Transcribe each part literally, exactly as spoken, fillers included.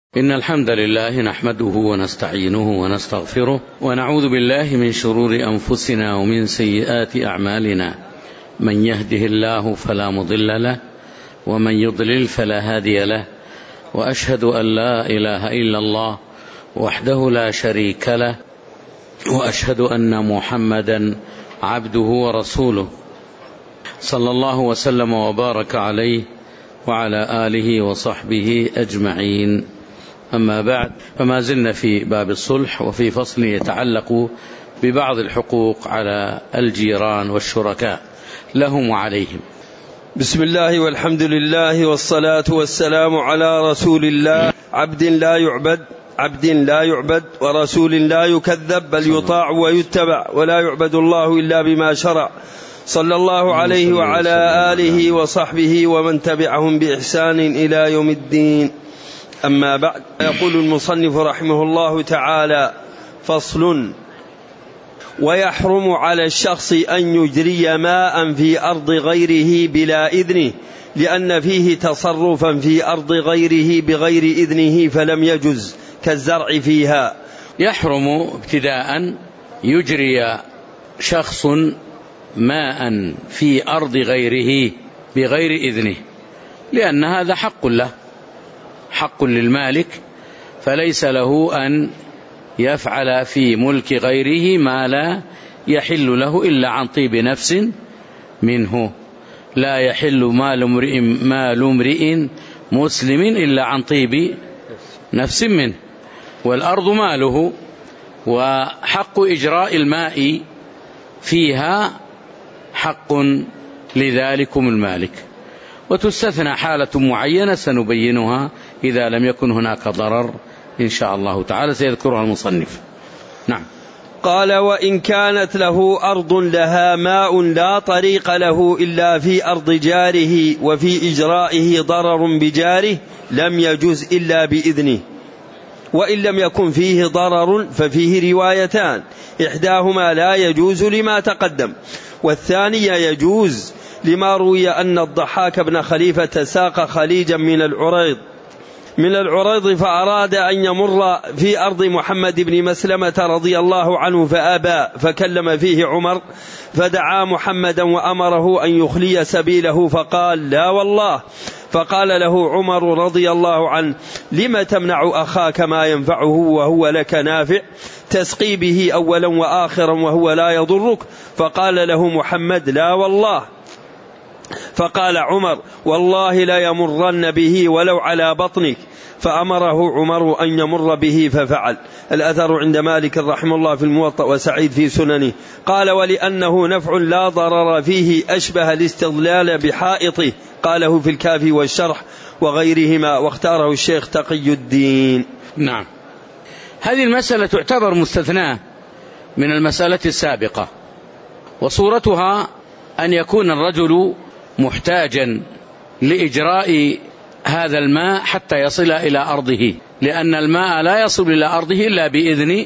إن الحمد لله نحمده ونستعينه ونستغفره ونعوذ بالله من شرور أنفسنا ومن سيئات أعمالنا. من يهده الله فلا مضل له ومن يضلل فلا هادي له، وأشهد أن لا إله إلا الله وحده لا شريك له، وأشهد أن محمدا عبده ورسوله صلى الله وسلم وبارك عليه وعلى آله وصحبه أجمعين. أما بعد، فما زلنا في باب الصلح وفي فصل يتعلق ببعض الحقوق على الجيران والشركاء لهم وعليهم. بسم الله والحمد لله والصلاة والسلام على رسول الله، عبد لا يعبد عبد لا يعبد ورسول لا يكذب، بل يطاع ويتبع، ولا يعبد الله إلا بما شرع، صلى الله عليه وعلى آله وصحبه ومن تبعهم بإحسان إلى يوم الدين. أما بعد، يقول المصنف رحمه الله تعالى: فصل: ويحرم على الشخص أن يجري ماء في أرض غيره بلا إذنه، لأن فيه تصرفا في أرض غيره بغير إذنه فلم يجز، كالزرع فيها. يحرم ابتداء يجري شخص ماء في أرض غيره بغير إذنه، لأن هذا حق له، حق للمالك، فليس له أن يفعل في ملك غيره ما لا يحل له إلا عن طيب نفس منه. لا يحل مال امرئ مال امرئ مسلم إلا عن طيب نفس منه، والأرض ماله، وحق إجراء الماء فيها حق لذلكم المالك، وتستثنى حالة معينة سنبينها إذا لم يكن هناك ضرر إن شاء الله تعالى سيذكرها المصنف. نعم. قال: وإن كانت له أرض لها ماء لا طريق له إلا في أرض جاره، وفي إجرائه ضرر بجاره، لم يجز إلا بإذنه. وإن لم يكن فيه ضرر ففيه روايتان، إحداهما لا يجوز لما تقدم، والثانية يجوز لما روي أن الضحاك بن خليفة ساق خليجا من العريض من العريض فأراد أن يمر في أرض محمد بن مسلمة رضي الله عنه فأبى، فكلم فيه عمر، فدعا محمدا وأمره أن يخلي سبيله، فقال: لا والله. فقال له عمر رضي الله عنه: لم تمنع أخاك ما ينفعه وهو لك نافع، تسقي به أولا وآخرا وهو لا يضرك؟ فقال له محمد: لا والله. فقال عمر: والله لا يمرن به ولو على بطنك. فأمره عمر أن يمر به ففعل. الأثر عند مالك رحمه الله في الموطأ، وسعيد في سننه. قال: ولأنه نفع لا ضرر فيه أشبه الاستظلال بحائطه، قاله في الكافي والشرح وغيرهما، واختاره الشيخ تقي الدين. نعم. هذه المسألة تعتبر مستثناة من المسألة السابقة، وصورتها أن يكون الرجل محتاجا لإجراء هذا الماء حتى يصل إلى أرضه، لأن الماء لا يصل إلى أرضه إلا بإذن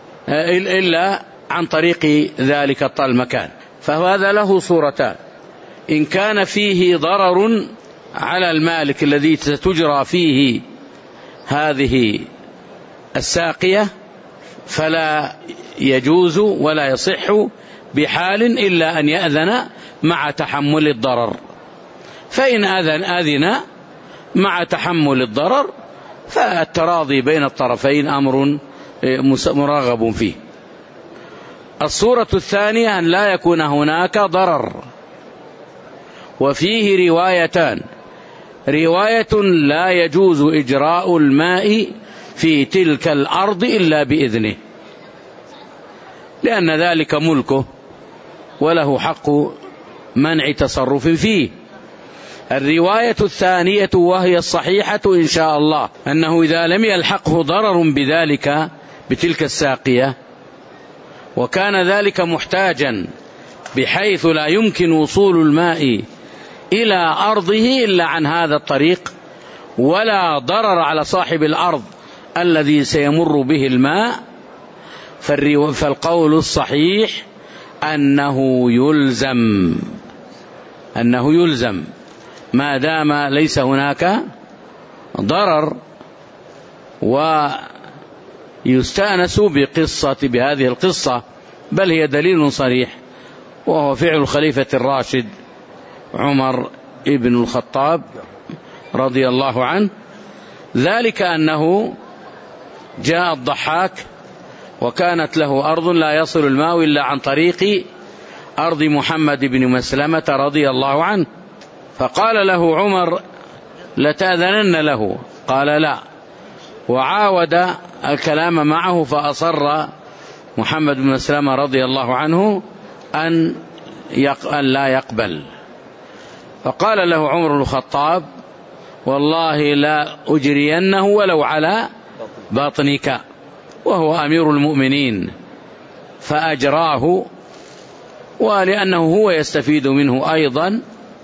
إلا عن طريق ذلك المكان. فهذا له صورتان: إن كان فيه ضرر على المالك الذي ستجرى فيه هذه الساقية فلا يجوز ولا يصح بحال إلا أن يأذن مع تحمل الضرر. فإن أذن أذن مع تحمل الضرر فالتراضي بين الطرفين أمر مرغب فيه. الصورة الثانية أن لا يكون هناك ضرر، وفيه روايتان: رواية لا يجوز إجراء الماء في تلك الأرض إلا بإذنه، لأن ذلك ملكه وله حق منع تصرف فيه. الرواية الثانية وهي الصحيحة إن شاء الله، أنه إذا لم يلحقه ضرر بذلك بتلك الساقية، وكان ذلك محتاجا بحيث لا يمكن وصول الماء إلى أرضه إلا عن هذا الطريق، ولا ضرر على صاحب الأرض الذي سيمر به الماء، فالقول الصحيح أنه يلزم أنه يلزم ما دام ليس هناك ضرر ويستأنس بقصة بهذه القصة، بل هي دليل صريح، وهو فعل الخليفة الراشد عمر ابن الخطاب رضي الله عنه، ذلك أنه جاء الضحاك وكانت له أرض لا يصل الماء إلا عن طريق أرض محمد بن مسلمة رضي الله عنه، فقال له عمر لتأذنن له، قال لا، وعاود الكلام معه فأصر محمد بن مسلمة رضي الله عنه أن لا يقبل، فقال له عمر بن الخطاب والله لا أجرينه ولو على باطنك، وهو أمير المؤمنين، فأجراه، ولأنه هو يستفيد منه أيضا،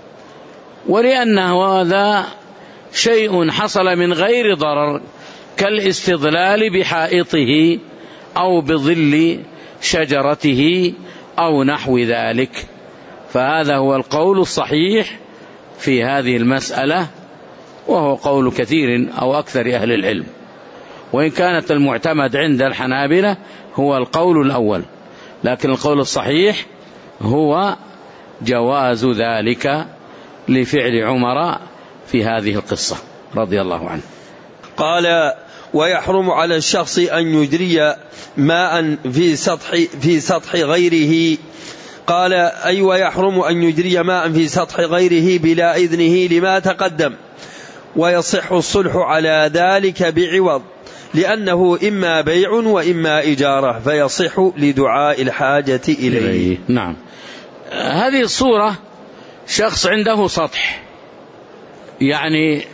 ولأن هذا شيء حصل من غير ضرر كالاستظلال بحائطه أو بظل شجرته أو نحو ذلك، فهذا هو القول الصحيح في هذه المسألة، وهو قول كثير أو أكثر أهل العلم، وإن كانت المعتمد عند الحنابلة هو القول الأول، لكن القول الصحيح هو جواز ذلك لفعل عمر في هذه القصة رضي الله عنه. قال ويحرم على الشخص أن يجري ماء في سطح في سطح غيره، قال أي ويحرم أن يجري ماء في سطح غيره بلا إذنه لما تقدم، ويصح الصلح على ذلك بعوض، لأنه إما بيع وإما إجارة، فيصح لدعاء الحاجة إليه. نعم. هذه الصورة شخص عنده سطح يعني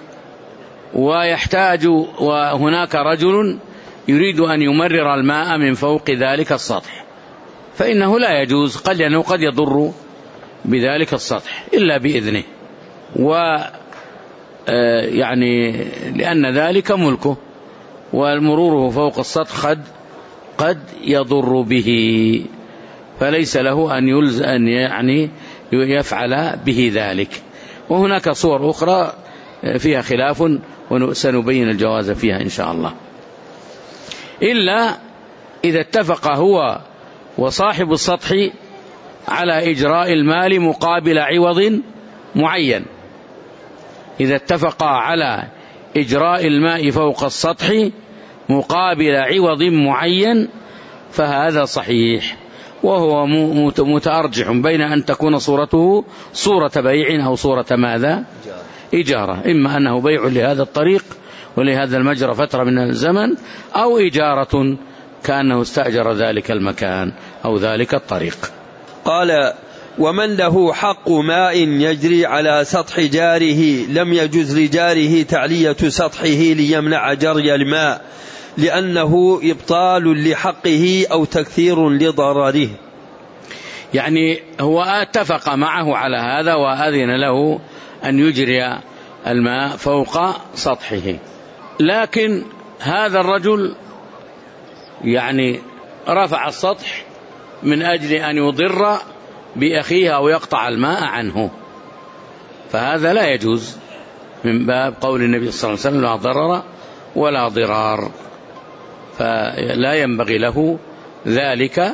ويحتاج، وهناك رجل يريد أن يمرر الماء من فوق ذلك السطح، فإنه لا يجوز، قد لأنه قد يضر بذلك السطح إلا بإذنه، و يعني لأن ذلك ملكه، والمرور فوق السطح قد قد يضر به، فليس له أن يلزم أن يعني يفعل به ذلك. وهناك صور أخرى فيها خلاف وسنبين الجواز فيها إن شاء الله، إلا إذا اتفق هو وصاحب السطح على إجراء المال مقابل عوض معين. إذا اتفقا على إجراء الماء فوق السطح مقابل عوض معين فهذا صحيح، وهو متأرجح بين أن تكون صورته صورة بيع أو صورة ماذا؟ إجارة، إما أنه بيع لهذا الطريق ولهذا المجرى فترة من الزمن، أو إجارة كأنه استأجر ذلك المكان أو ذلك الطريق. قال ومن له حق ماء يجري على سطح جاره لم يجوز لجاره تعلية سطحه ليمنع جري الماء، لأنه إبطال لحقه أو تكثير لضرره. يعني هو اتفق معه على هذا وأذن له أن يجري الماء فوق سطحه، لكن هذا الرجل يعني رفع السطح من أجل أن يضر بأخيه أو يقطع الماء عنه، فهذا لا يجوز من باب قول النبي صلى الله عليه وسلم لا ضرر ولا ضرار، فلا ينبغي له ذلك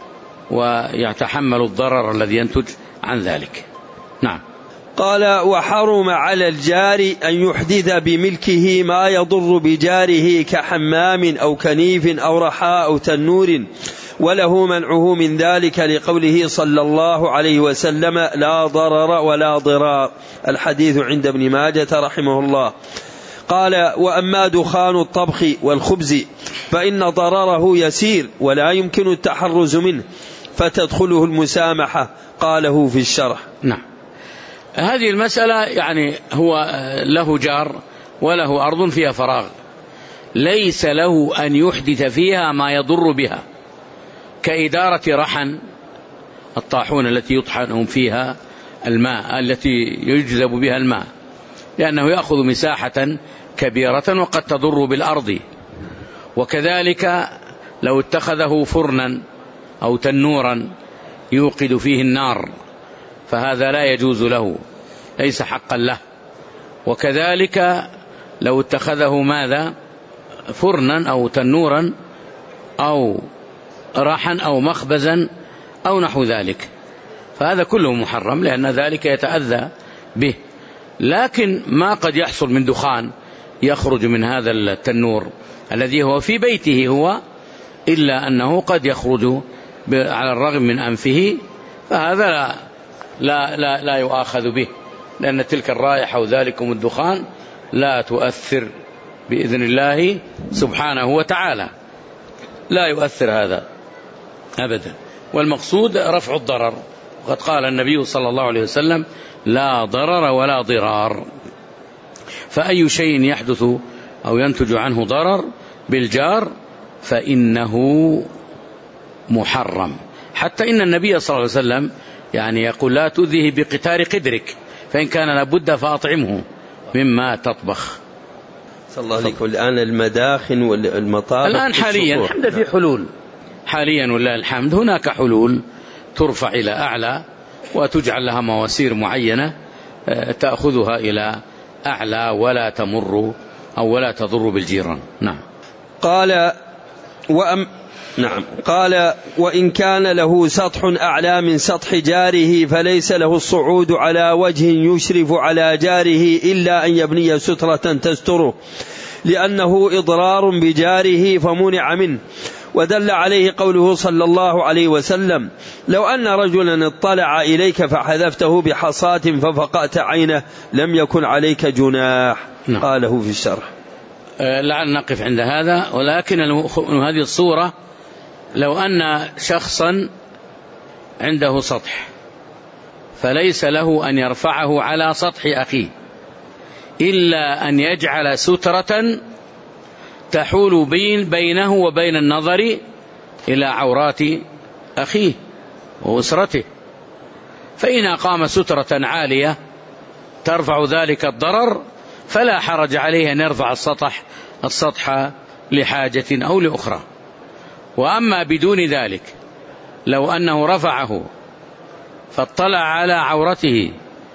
ويتحمل الضرر الذي ينتج عن ذلك. نعم. قال وحرم على الجار أن يحدث بملكه ما يضر بجاره كحمام أو كنيف أو رحاء أو تنور، وله منعه من ذلك لقوله صلى الله عليه وسلم لا ضرر ولا ضرار، الحديث عند ابن ماجة رحمه الله. قال وأما دخان الطبخ والخبز فإن ضرره يسير ولا يمكن التحرز منه، فتدخله المسامحة، قاله في الشرح. نعم. هذه المسألة يعني هو له جار وله أرض فيها فراغ، ليس له أن يحدث فيها ما يضر بها، كإدارة رحن الطاحون التي يطحن فيها الماء التي يجذب بها الماء، لأنه يأخذ مساحة كبيرة وقد تضر بالأرض. وكذلك لو اتخذه فرنا أو تنورا يوقد فيه النار فهذا لا يجوز له، ليس حقا له. وكذلك لو اتخذه ماذا فرنا أو تنورا أو راحا أو مخبزا أو نحو ذلك، فهذا كله محرم لأن ذلك يتأذى به. لكن ما قد يحصل من دخان يخرج من هذا التنور الذي هو في بيته هو، إلا أنه قد يخرج على الرغم من أنفه، فهذا لا, لا, لا, لا يؤاخذ به، لأن تلك الرائحة وذلكم الدخان لا تؤثر بإذن الله سبحانه وتعالى، لا يؤثر هذا أبدا. والمقصود رفع الضرر، وقد قال النبي صلى الله عليه وسلم لا ضرر ولا ضرار. فأي شيء يحدث أو ينتج عنه ضرر بالجار فإنه محرم. حتى إن النبي صلى الله عليه وسلم يعني يقول لا تؤذيه بقتار قدرك، فإن كان لابد فأطعمه مما تطبخ. صلى الله عليه. الآن المداخن والمطابخ الآن حاليا الحمد في حلول، حاليا والله الحمد هناك حلول ترفع إلى أعلى وتجعل لها مواسير معينة تأخذها إلى أعلى ولا تمر أو ولا تضر بالجيران. نعم. قال وأم نعم قال وإن كان له سطح أعلى من سطح جاره فليس له الصعود على وجه يشرف على جاره إلا أن يبني سترة تستره، لأنه إضرار بجاره فمنع منه. ودل عليه قوله صلى الله عليه وسلم لو أن رجلا اطلع إليك فحذفته بحصاة ففقأت عينه لم يكن عليك جناح. نعم. قاله في الشرح. لعل نقف عند هذا. ولكن هذه الصورة لو أن شخصا عنده سطح فليس له أن يرفعه على سطح أخيه إلا أن يجعل سترة تحول بين بينه وبين النظر إلى عورات أخيه وأسرته، فإن أقام سترة عالية ترفع ذلك الضرر فلا حرج عليه أن يرفع السطح السطح لحاجة أو لأخرى. وأما بدون ذلك لو أنه رفعه فاطلع على عورته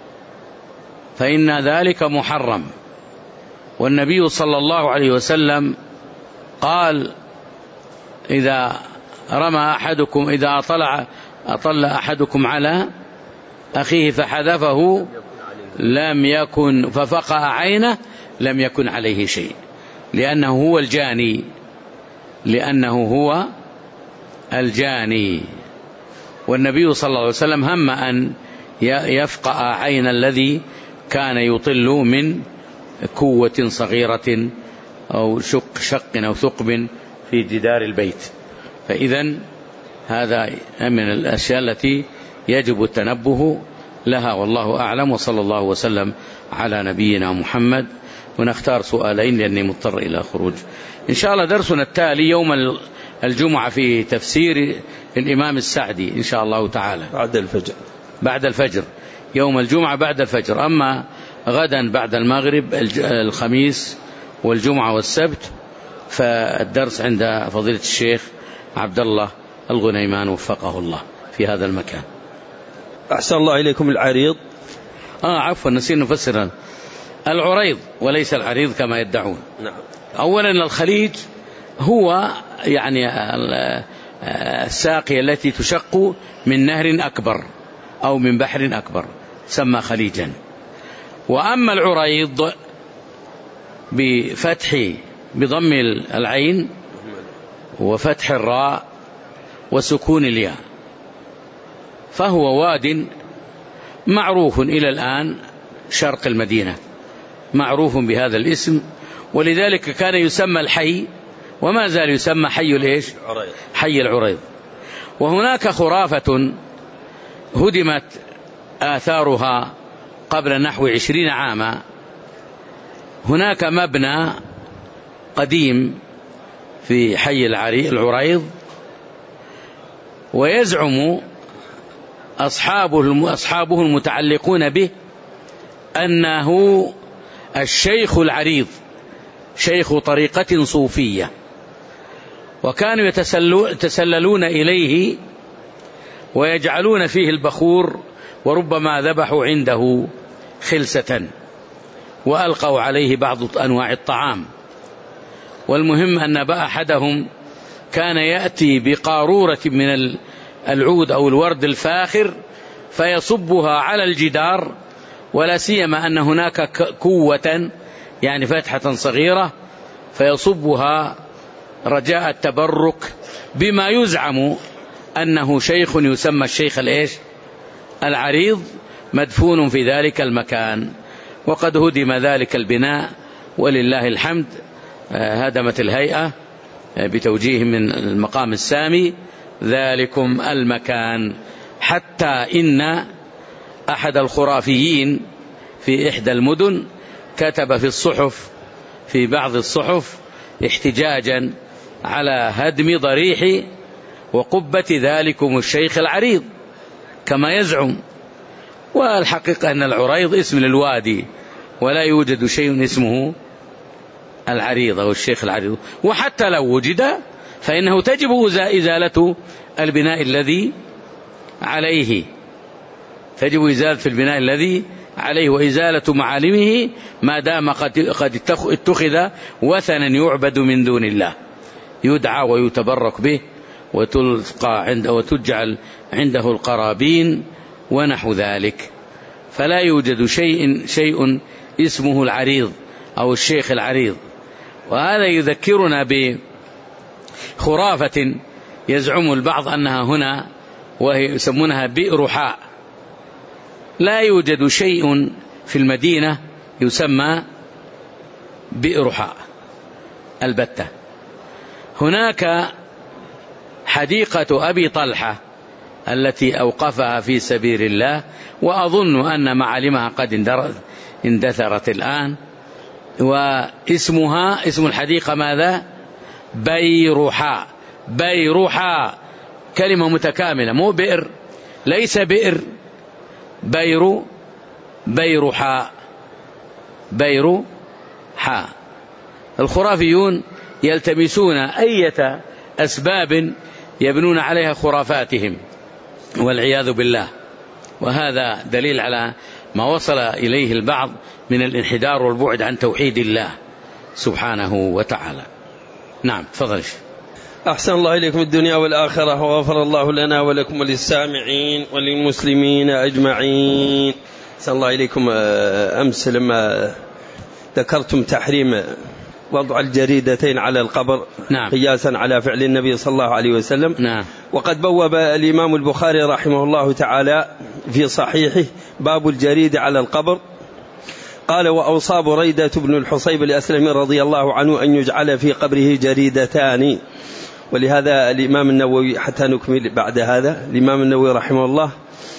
فإن ذلك محرم. والنبي صلى الله عليه وسلم قال إذا رمى أحدكم إذا أطلع أطل أحدكم على أخيه فحذفه لم يكن ففقأ عينه لم يكن عليه شيء، لأنه هو الجاني لأنه هو الجاني. والنبي صلى الله عليه وسلم هم أن يفقأ عين الذي كان يطل من كوة صغيرة أو شق شق أو ثقب في جدار البيت. فإذن هذا من الأشياء التي يجب التنبه لها، والله أعلم. وصلى الله وسلم على نبينا محمد. ونختار سؤالين لأني مضطر إلى خروج. إن شاء الله درسنا التالي يوم الجمعة في تفسير الإمام السعدي إن شاء الله تعالى بعد الفجر بعد الفجر يوم الجمعة بعد الفجر. أما غدا بعد المغرب الخميس والجمعة والسبت فالدرس عند فضيلة الشيخ عبد الله الغنيمان وفقه الله في هذا المكان. أحسن الله إليكم. العريض آه عفوا نسينا نفسر العريض وليس العريض كما يدعون. نعم. أولا الخليج هو يعني الساقية التي تشق من نهر أكبر أو من بحر أكبر سمى خليجا. وأما العريض بفتح بضم العين وفتح الراء وسكون الياء فهو واد معروف إلى الآن شرق المدينة، معروف بهذا الاسم، ولذلك كان يسمى الحي وما زال يسمى حي الإيش؟ حي العريض. وهناك خرافة هدمت آثارها قبل نحو عشرين عاما. هناك مبنى قديم في حي العريض ويزعم أصحابه, أصحابه المتعلقون به أنه الشيخ العريض شيخ طريقة صوفية، وكانوا يتسللون إليه ويجعلون فيه البخور، وربما ذبحوا عنده خلسة وألقوا عليه بعض أنواع الطعام. والمهم أن أحدهم كان يأتي بقارورة من العود أو الورد الفاخر فيصبها على الجدار، ولا سيما أن هناك كوة يعني فتحة صغيرة، فيصبها رجاء التبرك بما يزعم أنه شيخ يسمى الشيخ الإيش العريض مدفون في ذلك المكان. وقد هدم ذلك البناء ولله الحمد، هدمت الهيئة بتوجيه من المقام السامي ذلكم المكان، حتى إن أحد الخرافيين في إحدى المدن كتب في الصحف في بعض الصحف احتجاجا على هدم ضريح وقبة ذلكم الشيخ العريض كما يزعم، والحقيقة أن العريض اسم للوادي ولا يوجد شيء اسمه العريض أو الشيخ العريض، وحتى لو وجد فإنه تجب إزالة البناء الذي عليه، تجب إزالة البناء الذي عليه وإزالة معالمه ما دام قد اتخذ وثنا يعبد من دون الله، يدعى ويتبرك به وتلقى عنده وتجعل عنده القرابين ونحو ذلك. فلا يوجد شيء شيء اسمه العريض أو الشيخ العريض. وهذا يذكرنا بخرافة يزعم البعض أنها هنا وهي يسمونها بئر حاء. لا يوجد شيء في المدينة يسمى بئر حاء البتة. هناك حديقة أبي طلحة التي أوقفها في سبيل الله، وأظن أن معالمها قد اندثرت الآن، واسمها اسم الحديقة ماذا؟ بيرحاء. بيرحاء كلمة متكاملة، مو بئر، ليس بئر، بير بيرحاء بيرحاء. الخرافيون يلتمسون أية أسباب يبنون عليها خرافاتهم والعياذ بالله، وهذا دليل على ما وصل إليه البعض من الانحدار والبعد عن توحيد الله سبحانه وتعالى. نعم تفضل. أحسن الله إليكم الدنيا والآخرة، وغفر الله لنا ولكم وللسامعين وللمسلمين أجمعين. أحسن الله إليكم. أمس لما ذكرتم تحريم وضع الجريدتين على القبر نعم. قياسا على فعل النبي صلى الله عليه وسلم نعم. وقد بوب الإمام البخاري رحمه الله تعالى في صحيحه باب الجريد على القبر، قال: وأوصى بريدة بن الحصيب الأسلمي رضي الله عنه أن يجعل في قبره جريدتان. ولهذا الإمام النووي، حتى نكمل بعد هذا، الإمام النووي رحمه الله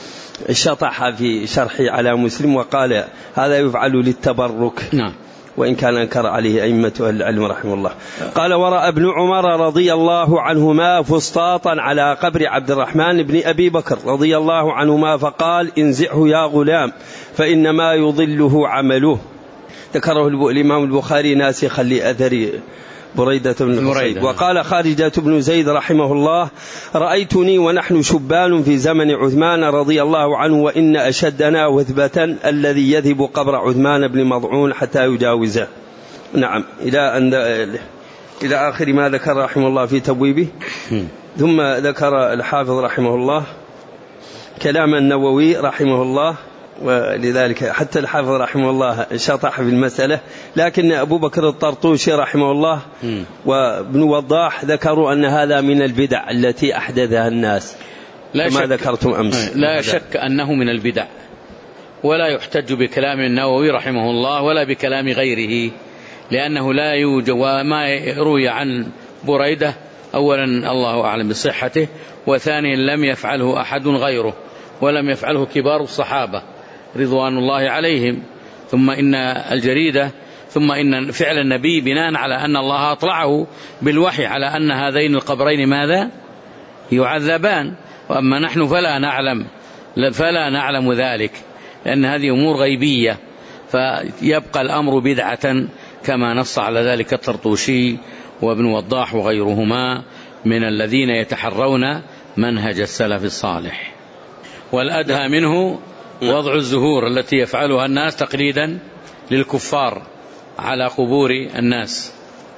شطح في شرحه على مسلم وقال: هذا يفعل للتبرك. نعم. وإن كان أنكر عليه أئمة العلم رحمه الله. قال: ورأى ابن عمر رضي الله عنهما فسطاطا على قبر عبد الرحمن بن أبي بكر رضي الله عنهما فقال: انزعه يا غلام فإنما يضله عمله. ذكره الإمام البخاري ناسخا لأثر بريدة بن الحصيب. وقال خارجة بن زيد رحمه الله: رأيتني ونحن شبان في زمن عثمان رضي الله عنه، وإن أشدنا وثبة الذي يذهب قبر عثمان بن مضعون حتى يجاوزه. نعم، إلى أن إلى آخر ما ذكر رحمه الله في تبويبه. ثم ذكر الحافظ رحمه الله كلام النووي رحمه الله، ولذلك حتى الحافظ رحمه الله شطح في المسألة، لكن أبو بكر الطرطوشي رحمه الله وابن وضاح ذكروا أن هذا من البدع التي أحدثها الناس كما ذكرتم أمس. لا شك أنه من البدع، ولا يحتج بكلام النووي رحمه الله ولا بكلام غيره، لأنه لا يوجد. وما روي عن بريدة أولا الله أعلم بصحته، وثانيا لم يفعله أحد غيره، ولم يفعله كبار الصحابة رضوان الله عليهم. ثم إن الجريدة ثم إن فعل النبي بناء على أن الله أطلعه بالوحي على أن هذين القبرين ماذا يعذبان، وأما نحن فلا نعلم فلا نعلم ذلك، لأن هذه أمور غيبية، فيبقى الأمر بدعة كما نص على ذلك الطرطوشي وابن وضاح وغيرهما من الذين يتحرون منهج السلف الصالح. والأدهى منه وضع الزهور التي يفعلها الناس تقليدا للكفار على قبور الناس.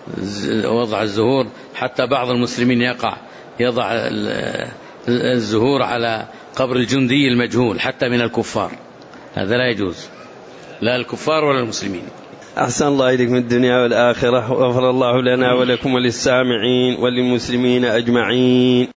وضع الزهور، حتى بعض المسلمين يقع يضع الزهور على قبر الجندي المجهول حتى من الكفار، هذا لا يجوز، لا الكفار ولا المسلمين. أحسن الله إليك من الدنيا والآخرة، وغفر الله لنا ولكم وللسامعين وللمسلمين أجمعين.